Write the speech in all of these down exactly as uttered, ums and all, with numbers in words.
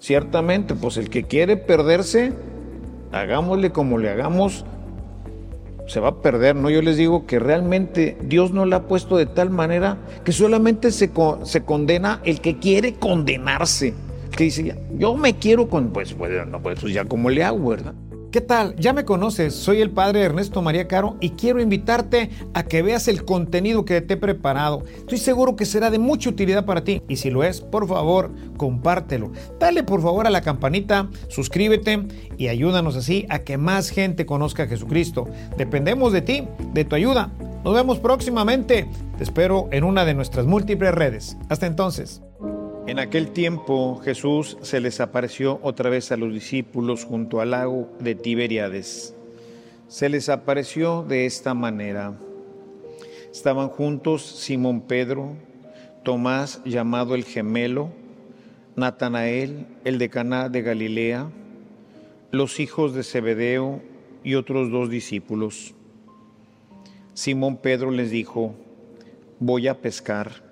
ciertamente, pues el que quiere perderse, hagámosle como le hagamos, se va a perder, ¿no? Yo les digo que realmente Dios no la ha puesto de tal manera que solamente se, se condena el que quiere condenarse. Que dice, yo me quiero con, pues, pues, no, pues ya como le hago, ¿verdad? ¿Qué tal? Ya me conoces, soy el padre Ernesto María Caro y quiero invitarte a que veas el contenido que te he preparado. Estoy seguro que será de mucha utilidad para ti y si lo es, por favor, compártelo. Dale por favor a la campanita, suscríbete y ayúdanos así a que más gente conozca a Jesucristo. Dependemos de ti, de tu ayuda. Nos vemos próximamente. Te espero en una de nuestras múltiples redes. Hasta entonces. En aquel tiempo Jesús se les apareció otra vez a los discípulos junto al lago de Tiberíades. Se les apareció de esta manera. Estaban juntos Simón Pedro, Tomás llamado el Gemelo, Natanael, el de Caná de Galilea, los hijos de Zebedeo y otros dos discípulos. Simón Pedro les dijo, voy a pescar.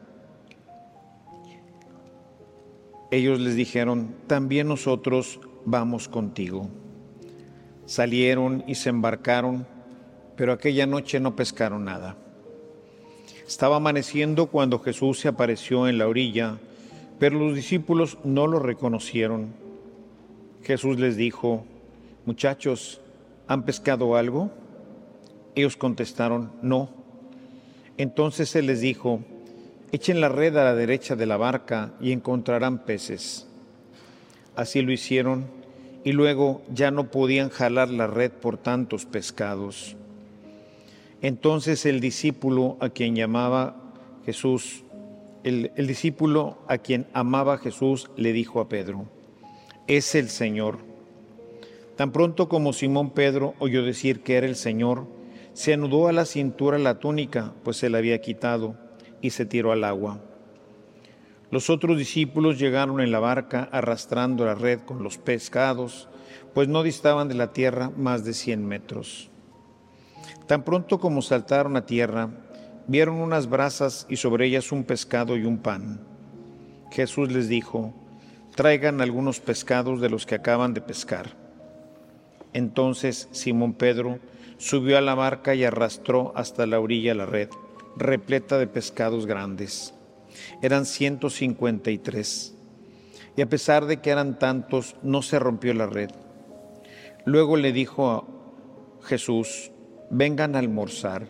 Ellos les dijeron, también nosotros vamos contigo. Salieron y se embarcaron, pero aquella noche no pescaron nada. Estaba amaneciendo cuando Jesús se apareció en la orilla, pero los discípulos no lo reconocieron. Jesús les dijo, muchachos, ¿han pescado algo? Ellos contestaron, no. Entonces él les dijo, echen la red a la derecha de la barca y encontrarán peces. Así lo hicieron y luego ya no podían jalar la red por tantos pescados. Entonces el discípulo a quien llamaba Jesús, el, el discípulo a quien amaba Jesús le dijo a Pedro, es el Señor. Tan pronto como Simón Pedro oyó decir que era el Señor, se anudó a la cintura la túnica, pues se la había quitado, y se tiró al agua. Los otros discípulos llegaron en la barca arrastrando la red con los pescados, pues no distaban de la tierra más de cien metros. Tan pronto como saltaron a tierra, vieron unas brasas y sobre ellas un pescado y un pan. Jesús les dijo, traigan algunos pescados de los que acaban de pescar. Entonces Simón Pedro subió a la barca y arrastró hasta la orilla la red, repleta de pescados grandes. Eran ciento cincuenta y tres. Y a pesar de que eran tantos, no se rompió la red. Luego le dijo a Jesús, vengan a almorzar.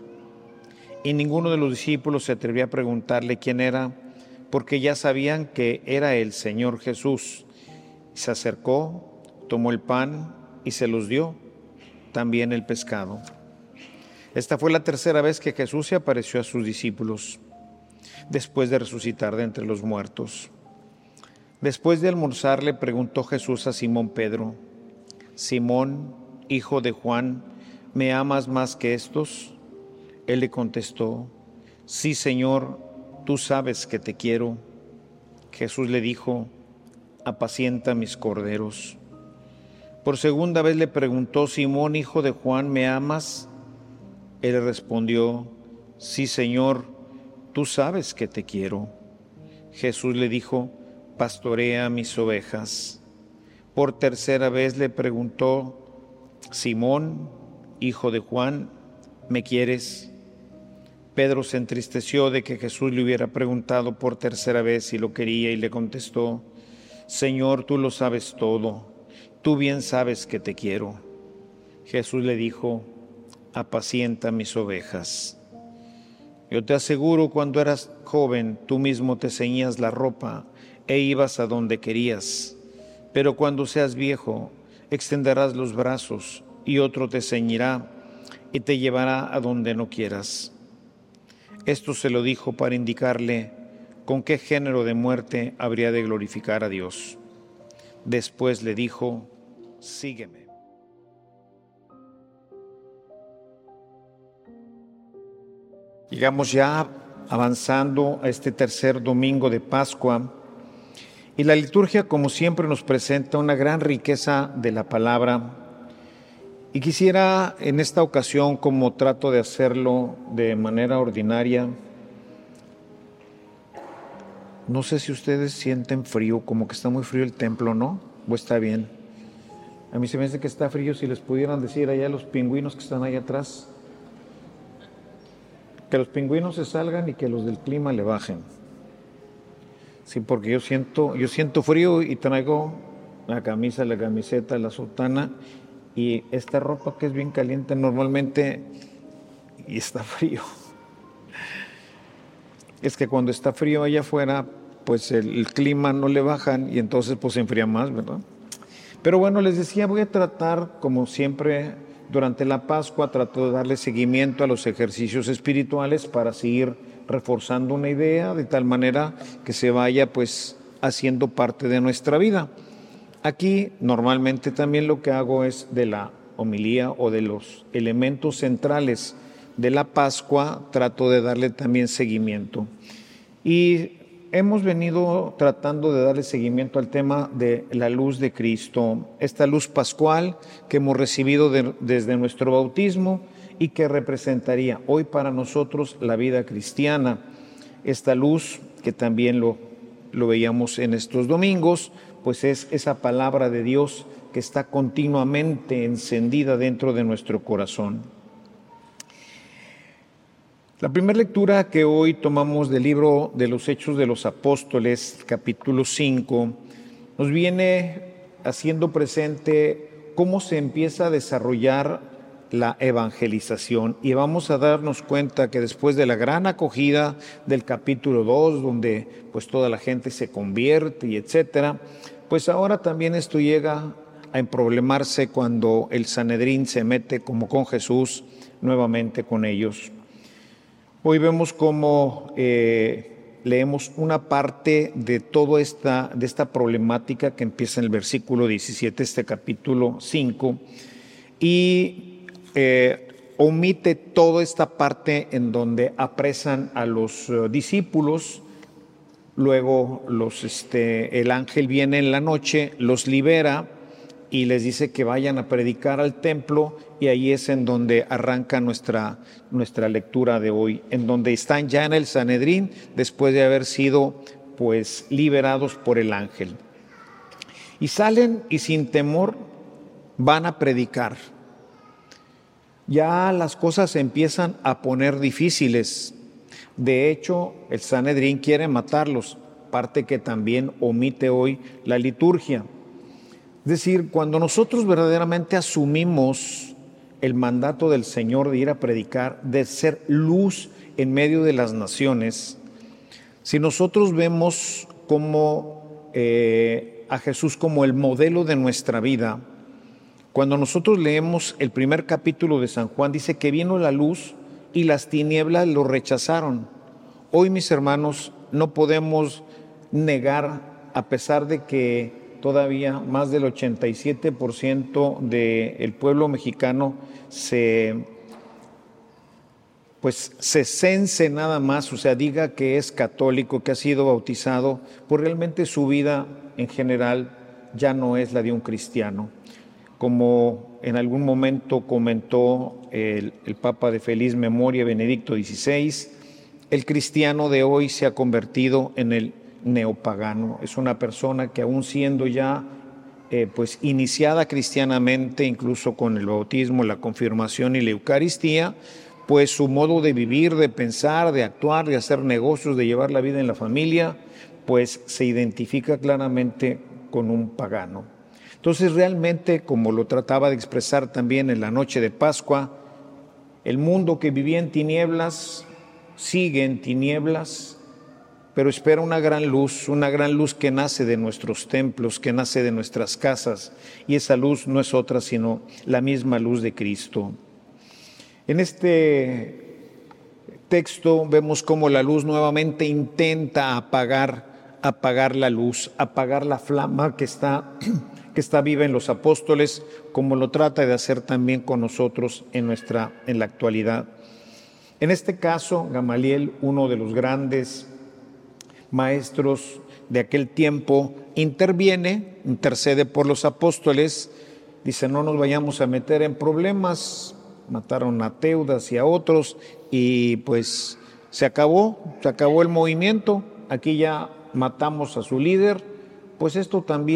Y ninguno de los discípulos se atrevió a preguntarle quién era, porque ya sabían que era el Señor Jesús. Se acercó, tomó el pan y se los dio, también el pescado. Esta fue la tercera vez que Jesús se apareció a sus discípulos, después de resucitar de entre los muertos. Después de almorzar le preguntó Jesús a Simón Pedro, Simón, hijo de Juan, ¿me amas más que estos? Él le contestó, sí, Señor, tú sabes que te quiero. Jesús le dijo, apacienta mis corderos. Por segunda vez le preguntó, Simón, hijo de Juan, ¿me amas? Él respondió, sí, Señor, tú sabes que te quiero. Jesús le dijo, pastorea mis ovejas. Por tercera vez le preguntó, Simón, hijo de Juan, ¿me quieres? Pedro se entristeció de que Jesús le hubiera preguntado por tercera vez si lo quería y le contestó, Señor, tú lo sabes todo, tú bien sabes que te quiero. Jesús le dijo, apacienta mis ovejas. Yo te aseguro, cuando eras joven, tú mismo te ceñías la ropa e ibas a donde querías. Pero cuando seas viejo, extenderás los brazos y otro te ceñirá y te llevará a donde no quieras. Esto se lo dijo para indicarle con qué género de muerte habría de glorificar a Dios. Después le dijo, sígueme. Llegamos ya avanzando a este tercer domingo de Pascua y la liturgia, como siempre, nos presenta una gran riqueza de la palabra. Y quisiera en esta ocasión, como trato de hacerlo de manera ordinaria, no sé si ustedes sienten frío, como que está muy frío el templo, ¿no? o está bien? A mí se me hace que está frío. Si les pudieran decir allá a los pingüinos que están ahí atrás, que los pingüinos se salgan y que los del clima le bajen. Sí, porque yo siento, yo siento frío y traigo la camisa, la camiseta, la sotana y esta ropa que es bien caliente normalmente y está frío. Es que cuando está frío allá afuera, pues el, el clima no le bajan y entonces pues se enfría más, ¿verdad? Pero bueno, les decía, voy a tratar, como siempre, durante la Pascua, trato de darle seguimiento a los ejercicios espirituales para seguir reforzando una idea de tal manera que se vaya pues haciendo parte de nuestra vida. Aquí normalmente también lo que hago es de la homilía o de los elementos centrales de la Pascua, trato de darle también seguimiento. Y hemos venido tratando de darle seguimiento al tema de la luz de Cristo, esta luz pascual que hemos recibido de, desde nuestro bautismo y que representaría hoy para nosotros la vida cristiana. Esta luz, que también lo, lo veíamos en estos domingos, pues es esa palabra de Dios que está continuamente encendida dentro de nuestro corazón. La primera lectura que hoy tomamos del libro de los Hechos de los Apóstoles, capítulo cinco, nos viene haciendo presente cómo se empieza a desarrollar la evangelización. Y vamos a darnos cuenta que después de la gran acogida del capítulo dos, donde pues toda la gente se convierte y etcétera, pues ahora también esto llega a emproblemarse cuando el Sanedrín se mete como con Jesús nuevamente con ellos. Hoy vemos cómo eh, leemos una parte de toda esta, de esta problemática que empieza en el versículo diecisiete, este capítulo cinco, y eh, omite toda esta parte en donde apresan a los uh, discípulos. Luego los, este, el ángel viene en la noche, los libera y les dice que vayan a predicar al templo, y ahí es en donde arranca nuestra, nuestra lectura de hoy, en donde están ya en el Sanedrín después de haber sido pues liberados por el ángel. Y salen y sin temor van a predicar. Ya las cosas se empiezan a poner difíciles. De hecho, el Sanedrín quiere matarlos, parte que también omite hoy la liturgia. Es decir, cuando nosotros verdaderamente asumimos el mandato del Señor de ir a predicar, de ser luz en medio de las naciones, si nosotros vemos como eh, a Jesús como el modelo de nuestra vida, cuando nosotros leemos el primer capítulo de San Juan, dice que vino la luz y las tinieblas lo rechazaron. Hoy, mis hermanos, no podemos negar, a pesar de que todavía más del ochenta y siete por ciento del pueblo mexicano se, pues, se cense nada más, o sea, diga que es católico, que ha sido bautizado, pues realmente su vida en general ya no es la de un cristiano. Como en algún momento comentó el, el Papa de feliz memoria, Benedicto dieciséis, el cristiano de hoy se ha convertido en el neopagano. Es una persona que aún siendo ya eh, pues iniciada cristianamente, incluso con el bautismo, la confirmación y la Eucaristía, pues su modo de vivir, de pensar, de actuar, de hacer negocios, de llevar la vida en la familia, pues se identifica claramente con un pagano. Entonces realmente, como lo trataba de expresar también en la noche de Pascua, el mundo que vivía en tinieblas sigue en tinieblas, pero espera una gran luz, una gran luz que nace de nuestros templos, que nace de nuestras casas, y esa luz no es otra sino la misma luz de Cristo. En este texto vemos cómo la luz nuevamente intenta apagar, apagar la luz, apagar la flama que está, que está viva en los apóstoles, como lo trata de hacer también con nosotros en, nuestra, en la actualidad. En este caso, Gamaliel, uno de los grandes maestros de aquel tiempo, interviene, intercede por los apóstoles, dice: no nos vayamos a meter en problemas. Mataron a Teudas y a otros y pues se acabó, se acabó el movimiento, aquí ya matamos a su líder, pues esto también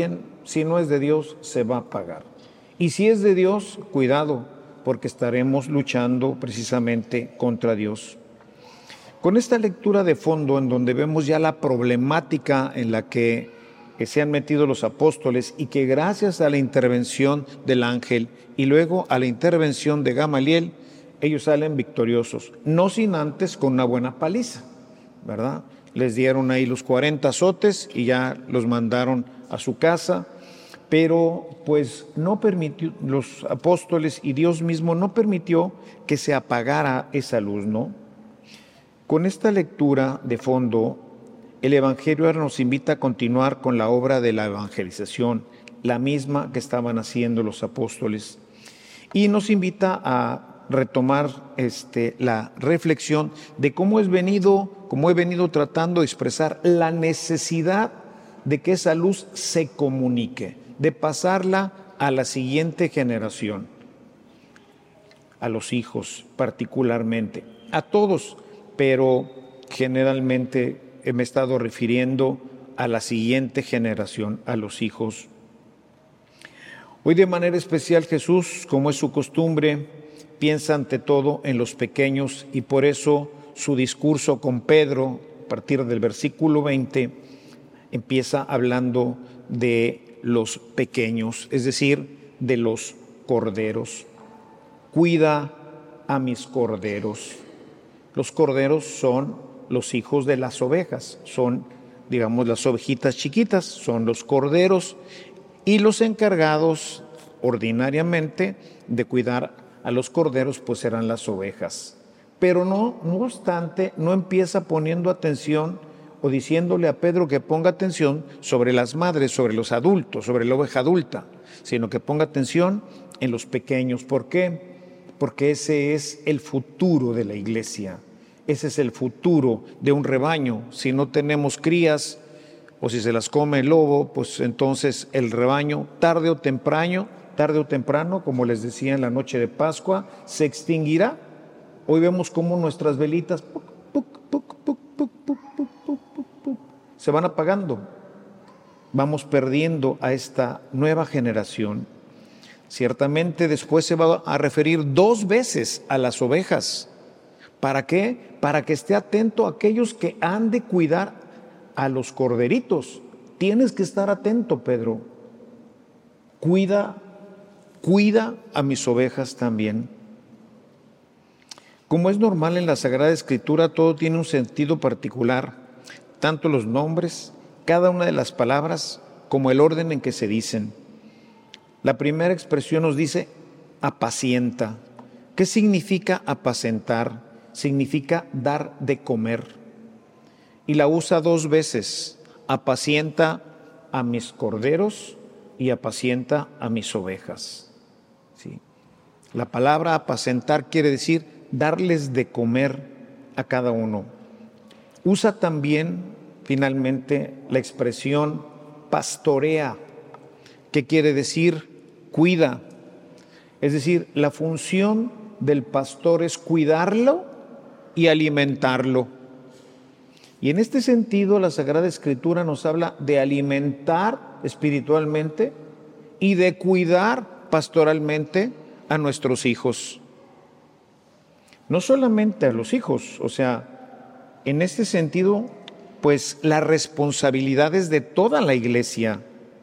Si no es de Dios, se va a apagar. Y si es de Dios, cuidado, porque estaremos luchando precisamente contra Dios. Con esta lectura de fondo, en donde vemos ya la problemática en la que se han metido los apóstoles y que gracias a la intervención del ángel y luego a la intervención de Gamaliel, ellos salen victoriosos, no sin antes con una buena paliza, ¿verdad? Les dieron ahí los cuarenta azotes y ya los mandaron a su casa, pero pues no permitió, los apóstoles y Dios mismo no permitió que se apagara esa luz, ¿no? Con esta lectura de fondo, el Evangelio ahora nos invita a continuar con la obra de la evangelización, la misma que estaban haciendo los apóstoles, y nos invita a retomar este, la reflexión de cómo es venido, cómo he venido tratando de expresar la necesidad de que esa luz se comunique, de pasarla a la siguiente generación, a los hijos particularmente, a todos, pero generalmente me he estado refiriendo a la siguiente generación, a los hijos. Hoy de manera especial Jesús, como es su costumbre, piensa ante todo en los pequeños y por eso su discurso con Pedro, a partir del versículo veinte, empieza hablando de los pequeños, es decir, de los corderos. Cuida a mis corderos. Los corderos son los hijos de las ovejas, son, digamos, las ovejitas chiquitas, son los corderos y los encargados ordinariamente de cuidar a los corderos, pues serán las ovejas. Pero no, no obstante, no empieza poniendo atención o diciéndole a Pedro que ponga atención sobre las madres, sobre los adultos, sobre la oveja adulta, sino que ponga atención en los pequeños. ¿Por qué? Porque ese es el futuro de la iglesia. Ese es el futuro de un rebaño. Si no tenemos crías o si se las come el lobo, pues entonces el rebaño tarde o temprano, tarde o temprano, como les decía en la noche de Pascua, se extinguirá. Hoy vemos cómo nuestras velitas puc, puc, puc, puc, puc, puc, puc, puc, puc, puc, se van apagando. Vamos perdiendo a esta nueva generación. Ciertamente después se va a referir dos veces a las ovejas. ¿Para qué? Para que esté atento a aquellos que han de cuidar a los corderitos. Tienes que estar atento, Pedro. Cuida, cuida a mis ovejas también. Como es normal en la Sagrada Escritura, todo tiene un sentido particular, tanto los nombres, cada una de las palabras, como el orden en que se dicen. La primera expresión nos dice apacienta. ¿Qué significa apacentar? Significa dar de comer. Y la usa dos veces, apacienta a mis corderos y apacienta a mis ovejas. ¿Sí? La palabra apacentar quiere decir darles de comer a cada uno. Usa también, finalmente, la expresión pastorea, que quiere decir cuida. Es decir, la función del pastor es cuidarlo y alimentarlo. Y en este sentido, la Sagrada Escritura nos habla de alimentar espiritualmente y de cuidar pastoralmente a nuestros hijos. No solamente a los hijos, o sea, en este sentido, pues la responsabilidad es de toda la iglesia,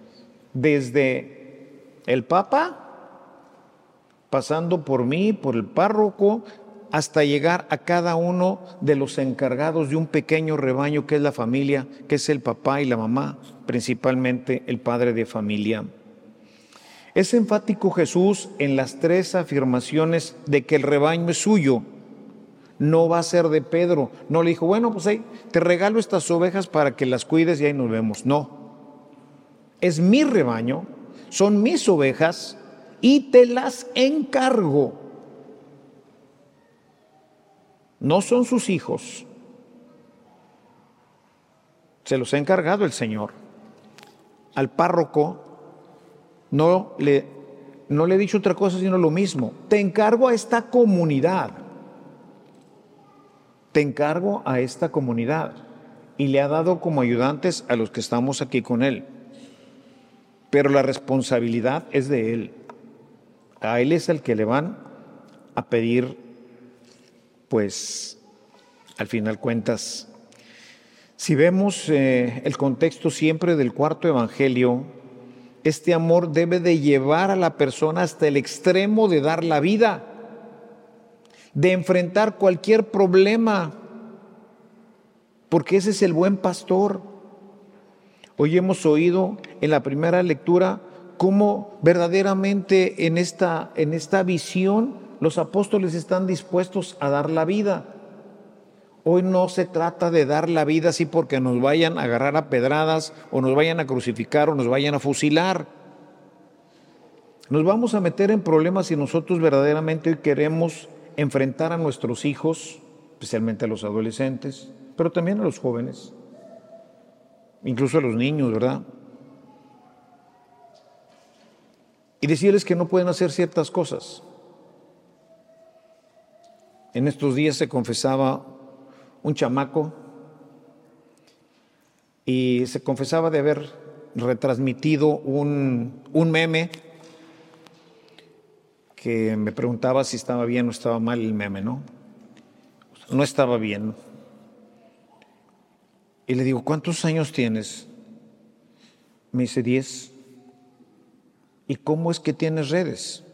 desde el Papa, pasando por mí, por el párroco, hasta llegar a cada uno de los encargados de un pequeño rebaño que es la familia, que es el papá y la mamá, principalmente el padre de familia. Es enfático Jesús en las tres afirmaciones de que el rebaño es suyo. No va a ser de Pedro. No le dijo, bueno, pues ahí te regalo estas ovejas para que las cuides y ahí nos vemos. No. Es mi rebaño, son mis ovejas y te las encargo. No son sus hijos. Se los ha encargado el Señor. Al párroco no le, no le he dicho otra cosa sino lo mismo. Te encargo a esta comunidad. Te encargo a esta comunidad. Y le ha dado como ayudantes a los que estamos aquí con él. pero la responsabilidad es de él. A él es el que le van a pedir, pues, al final cuentas. Si vemos eh, el contexto siempre del cuarto evangelio, este amor debe de llevar a la persona hasta el extremo de dar la vida, de enfrentar cualquier problema, porque ese es el buen pastor. Hoy hemos oído en la primera lectura cómo verdaderamente en esta, en esta visión los apóstoles están dispuestos a dar la vida. Hoy no se trata de dar la vida así porque nos vayan a agarrar a pedradas o nos vayan a crucificar o nos vayan a fusilar. Nos vamos a meter en problemas si nosotros verdaderamente hoy queremos enfrentar a nuestros hijos, especialmente a los adolescentes, pero también a los jóvenes, incluso a los niños, ¿verdad? Y decirles que no pueden hacer ciertas cosas. En estos días se confesaba un chamaco y se confesaba de haber retransmitido un, un meme que me preguntaba si estaba bien o estaba mal el meme, ¿no? No estaba bien. Y le digo, ¿cuántos años tienes? Me dice, diez. ¿Y cómo es que tienes redes?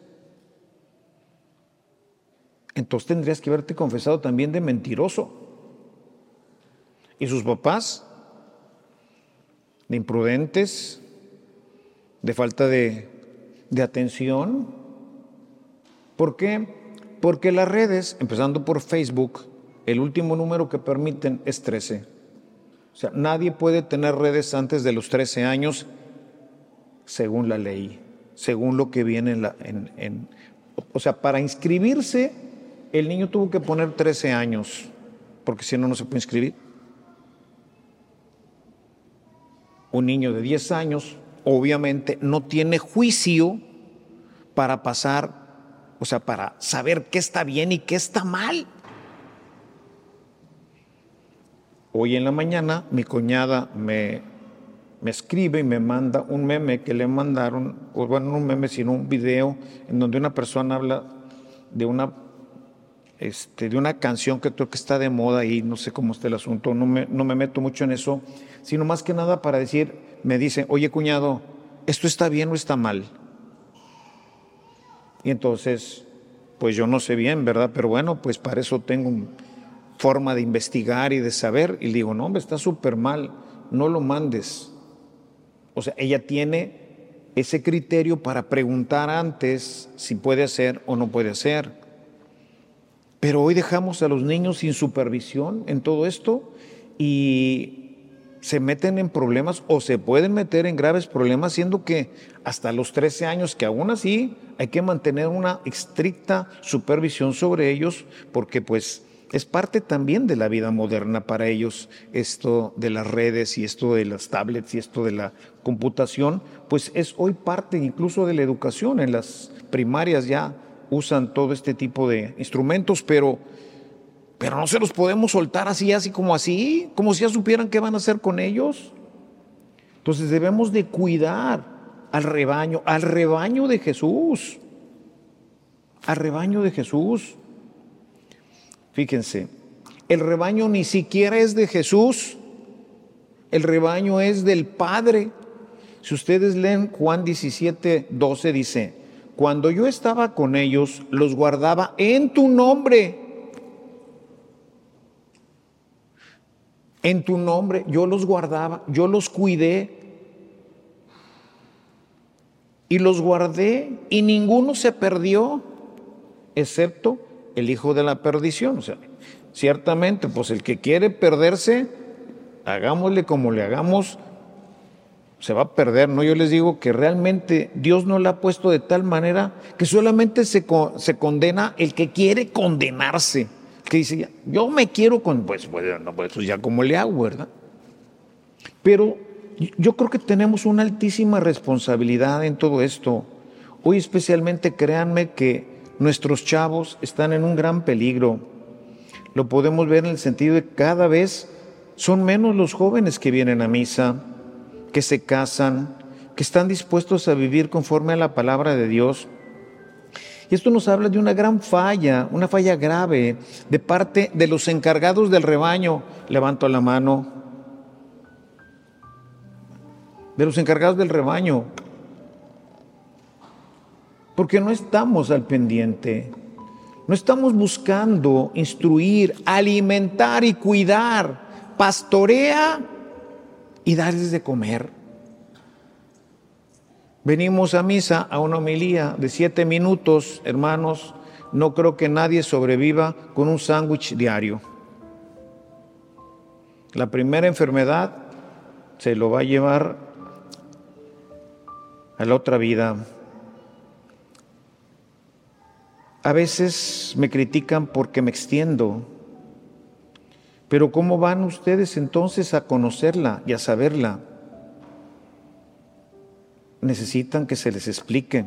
Entonces tendrías que haberte confesado también de mentiroso. ¿Y sus papás? De imprudentes, de falta de, de atención. ¿Por qué? Porque las redes, empezando por Facebook, el último número que permiten es trece. O sea, nadie puede tener redes antes de los trece años, según la ley, según lo que viene en la... En, en, o sea, para inscribirse, el niño tuvo que poner trece años, porque si no, no se puede inscribir. Un niño de diez años, obviamente, no tiene juicio para pasar, o sea, para saber qué está bien y qué está mal. Hoy en la mañana mi cuñada me, me escribe y me manda un meme que le mandaron, o bueno, no un meme, sino un video en donde una persona habla de una, este, de una canción que creo que está de moda y no sé cómo está el asunto, no me, no me meto mucho en eso, sino más que nada para decir, me dice, oye cuñado, ¿esto está bien o está mal? Y entonces, pues yo no sé bien, ¿verdad? Pero bueno, pues para eso tengo un forma de investigar y de saber, y le digo, no, hombre, está súper mal, no lo mandes. O sea, ella tiene ese criterio para preguntar antes si puede hacer o no puede hacer. Pero hoy dejamos a los niños sin supervisión en todo esto y se meten en problemas o se pueden meter en graves problemas, siendo que hasta los trece años, que aún así hay que mantener una estricta supervisión sobre ellos, porque pues es parte también de la vida moderna para ellos, esto de las redes y esto de las tablets y esto de la computación, pues es hoy parte incluso de la educación. En las primarias ya usan todo este tipo de instrumentos, pero, pero no se los podemos soltar así, así como así, como si ya supieran qué van a hacer con ellos. Entonces debemos de cuidar al rebaño, al rebaño de Jesús, al rebaño de Jesús. Fíjense, el rebaño ni siquiera es de Jesús, el rebaño es del Padre. Si ustedes leen Juan diecisiete, doce, dice, cuando yo estaba con ellos, los guardaba en tu nombre. En tu nombre, yo los guardaba, yo los cuidé. Y los guardé y ninguno se perdió, excepto el hijo de la perdición. O sea, ciertamente, pues el que quiere perderse, hagámosle como le hagamos, se va a perder, ¿no? Yo les digo que realmente Dios no la ha puesto de tal manera que solamente se, se condena el que quiere condenarse, que dice, yo me quiero con, pues, pues, no, pues ya como le hago, ¿verdad? Pero yo creo que tenemos una altísima responsabilidad en todo esto. Hoy especialmente, créanme que nuestros chavos están en un gran peligro. Lo podemos ver en el sentido de que cada vez son menos los jóvenes que vienen a misa, que se casan, que están dispuestos a vivir conforme a la palabra de Dios. Y esto nos habla de una gran falla, una falla grave de parte de los encargados del rebaño. Levanto la mano. De los encargados del rebaño. Porque no estamos al pendiente. No estamos buscando instruir, alimentar y cuidar. Pastorea y darles de comer. Venimos a misa, a una homilía de siete minutos, hermanos. No creo que nadie sobreviva con un sándwich diario. La primera enfermedad se lo va a llevar a la otra vida. A veces me critican porque me extiendo, pero ¿cómo van ustedes entonces a conocerla y a saberla? Necesitan que se les explique.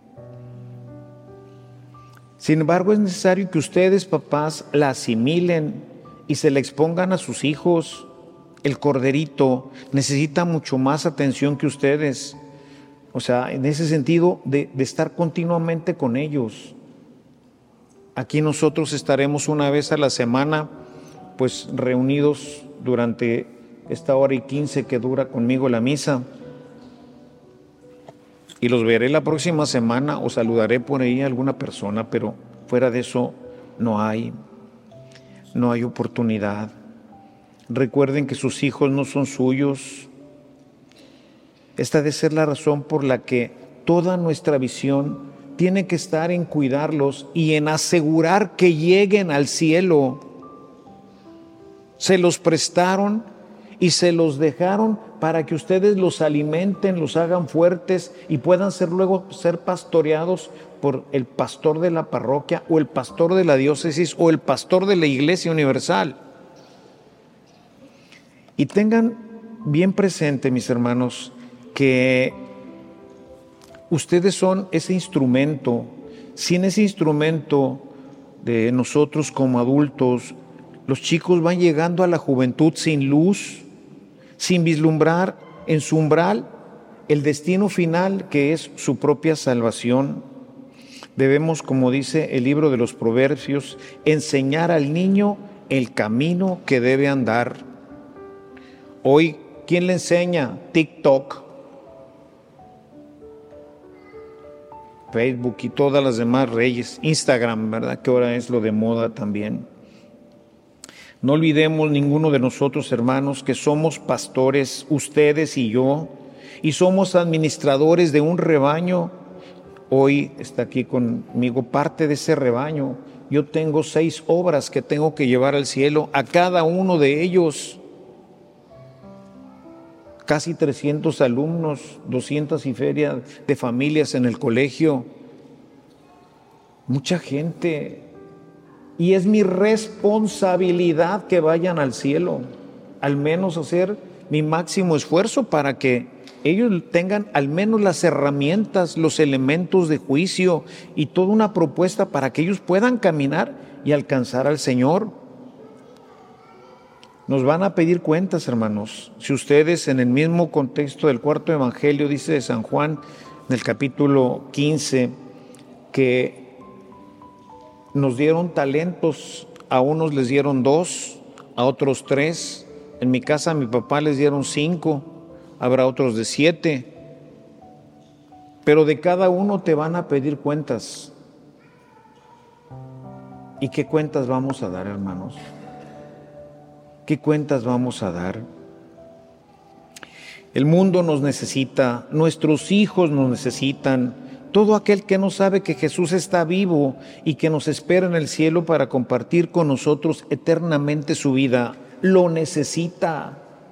Sin embargo, es necesario que ustedes, papás, la asimilen y se la expongan a sus hijos. El corderito necesita mucho más atención que ustedes. O sea, en ese sentido de, de estar continuamente con ellos. Aquí nosotros estaremos una vez a la semana, pues reunidos durante esta hora y quince que dura conmigo la misa. Y los veré la próxima semana o saludaré por ahí a alguna persona, pero fuera de eso no hay, no hay oportunidad. Recuerden que sus hijos no son suyos. Esta debe ser la razón por la que toda nuestra visión tiene que estar en cuidarlos y en asegurar que lleguen al cielo. Se los prestaron y se los dejaron para que ustedes los alimenten, los hagan fuertes y puedan ser luego ser pastoreados por el pastor de la parroquia o el pastor de la diócesis o el pastor de la Iglesia Universal. Y tengan bien presente, mis hermanos, que ustedes son ese instrumento. Sin ese instrumento de nosotros como adultos, los chicos van llegando a la juventud sin luz, sin vislumbrar en su umbral el destino final que es su propia salvación. Debemos, como dice el libro de los Proverbios, enseñar al niño el camino que debe andar. Hoy, ¿quién le enseña? TikTok, Facebook y todas las demás redes, Instagram, ¿verdad? Que ahora es lo de moda también. No olvidemos ninguno de nosotros, hermanos, que somos pastores, ustedes y yo, y somos administradores de un rebaño. Hoy está aquí conmigo parte de ese rebaño. Yo tengo seis obras que tengo que llevar al cielo, a cada uno de ellos. Casi trescientos alumnos, doscientas y feria de familias en el colegio. Mucha gente. Y es mi responsabilidad que vayan al cielo, al menos hacer mi máximo esfuerzo para que ellos tengan al menos las herramientas, los elementos de juicio y toda una propuesta para que ellos puedan caminar y alcanzar al Señor. Nos van a pedir cuentas, hermanos. Si ustedes en el mismo contexto del cuarto evangelio, dice de San Juan, en el capítulo quince, que nos dieron talentos, a unos les dieron dos, a otros tres. En mi casa a mi papá les dieron cinco, habrá otros de siete. Pero de cada uno te van a pedir cuentas. ¿Y qué cuentas vamos a dar, hermanos? ¿Qué cuentas vamos a dar? El mundo nos necesita, nuestros hijos nos necesitan. Todo aquel que no sabe que Jesús está vivo y que nos espera en el cielo para compartir con nosotros eternamente su vida, lo necesita.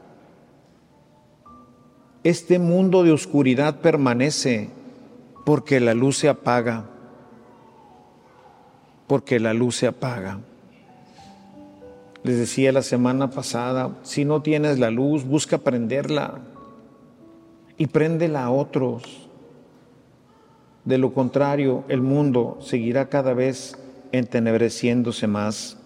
Este mundo de oscuridad permanece porque la luz se apaga, porque la luz se apaga. Les decía la semana pasada, si no tienes la luz, busca prenderla y préndela a otros. De lo contrario, el mundo seguirá cada vez entenebreciéndose más.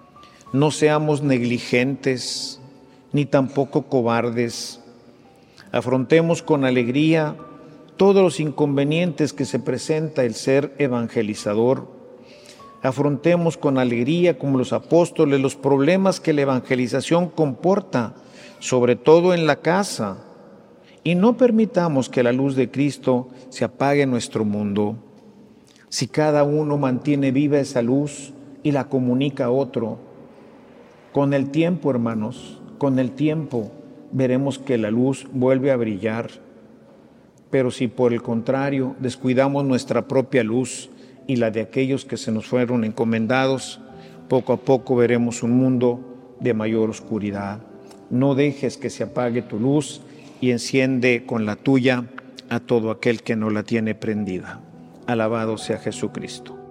No seamos negligentes, ni tampoco cobardes. Afrontemos con alegría todos los inconvenientes que se presenta el ser evangelizador. Afrontemos con alegría, como los apóstoles, los problemas que la evangelización comporta, sobre todo en la casa, y no permitamos que la luz de Cristo se apague en nuestro mundo. Si cada uno mantiene viva esa luz y la comunica a otro, con el tiempo, hermanos, con el tiempo veremos que la luz vuelve a brillar. Pero si por el contrario descuidamos nuestra propia luz y la de aquellos que se nos fueron encomendados, poco a poco veremos un mundo de mayor oscuridad. No dejes que se apague tu luz y enciende con la tuya a todo aquel que no la tiene prendida. Alabado sea Jesucristo.